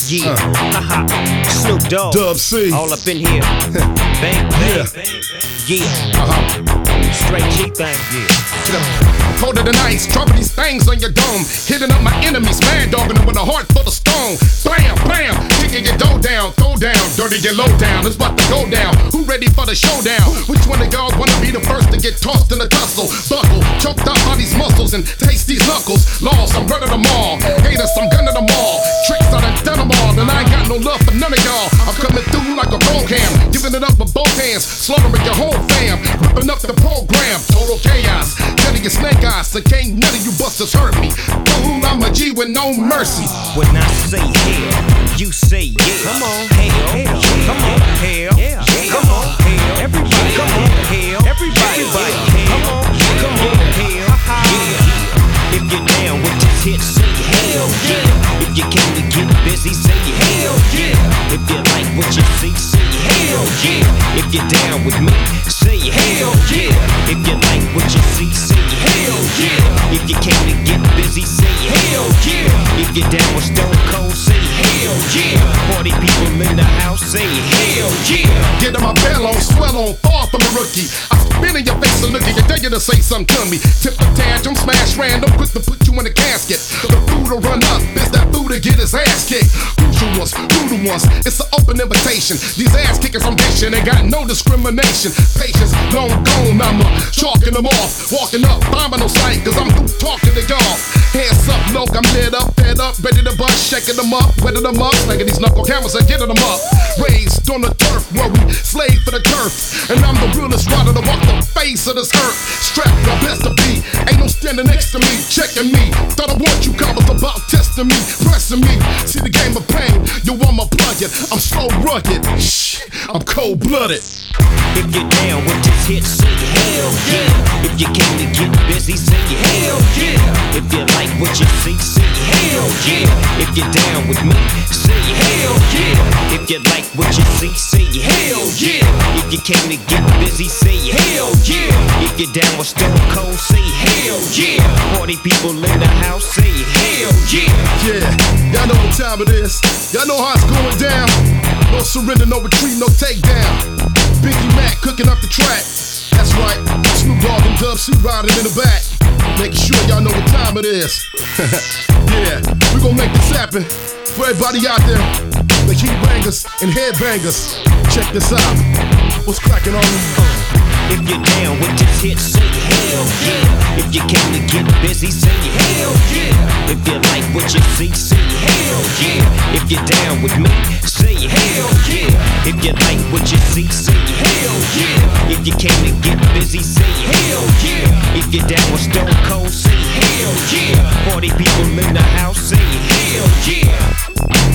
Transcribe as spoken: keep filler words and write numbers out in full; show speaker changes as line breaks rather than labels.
Yeah, haha, Snoop Dogg,
Dub C,
all up in here. Bang, bang, yeah, uh-huh. Straight G thing, yeah.
Colder than ice, dropping these things on your dome. Hitting up my enemies, mad dogging them with a heart full of stone. Blam, blam, kicking your dough down, throw down, dirty your low down. It's about to go down. Who ready for the showdown? Which one of y'all wanna be the first to get tossed in the tussle? Buckle, choked out by these muscles and taste these knuckles. Lost, I'm running them all. Haters, I'm gunning them all. Tricks, I done done them all. And I ain't got no love for none of y'all. I'm coming through like a roll cam, giving it up with both hands, slaughtering your whole fam, ripping up the program. Total chaos, cutting your snake eyes, so can't none of you busters hurt me. Fool, I'm a G with no mercy.
When I say hell, you say yeah. Come on, hell, hell, come on, hell, yeah, come on, hell, everybody, come on, hell, everybody, come on, come on, hell, yeah. If you're down with this hit, say hell yeah. If you came to get busy, say hell yeah. If you like what you see, say hell yeah. If you're down with me, say hell yeah. If you like what you see, say hell yeah. If you came to get busy, say hell yeah. If you're down with Stone Cold, say hell yeah. Party people in the house, say hell yeah.
Get on my bell on, swell on, far from a rookie. I spin in your face and look at you, dare you to say something to me. Tip the tantrum, smash random, quick to put you in a casket. The fool to run up, is that fool to get his ass kicked. Crucial ones, brutal ones, it's an open invitation. These ass kickers from nation ain't got no discrimination. Patience, long gone, I'm uh, chalking them off. Walking up, bombing no sight, cause I'm through talking to y'all. Hands up, low, I'm lit up, fed up, ready to bust, shaking them up, wetting them up, slanging these knuckle cameras and getting them up. Raised on the turf, where we slave for the turf. And I'm the realest rider to walk the face of this earth. Strapped, my best to be, ain't no standing next to me, checking me. Thought I want you, coppers about testing me, pressing me. See the game of pain, you want my plug it. I'm so rugged, shh, I'm cold blooded.
If you're down with this hit, say hell yeah. If you came to get busy, say hell yeah. If you like what you see, say hell yeah. If you're down with me, say hell yeah. If you like what you see, say hell yeah. If you came to get busy, say hell yeah. If you're down with Stone Cold, say hell yeah. Party people in the house, say hell yeah.
Yeah, y'all know what time it is. Y'all know how it's going down. No surrender, no retreat, no takedown. Biggie Mac cooking up the track. That's right, Snoop Dogg and Dub C riding in the back, making sure y'all know what time it is. Yeah, we gon' make this happen for everybody out there, the heat bangers and headbangers. Check this out. What's cracking on you?
If you're down with this hit, say hell yeah. If you came to get busy, say hell yeah. If you like what you see, say hell yeah. If you're down with me, say hell yeah. If you like what you see, say hell yeah. If you came to get busy, say hell yeah. If you're down with Stone Cold, say hell yeah. Party people in the house, say hell yeah.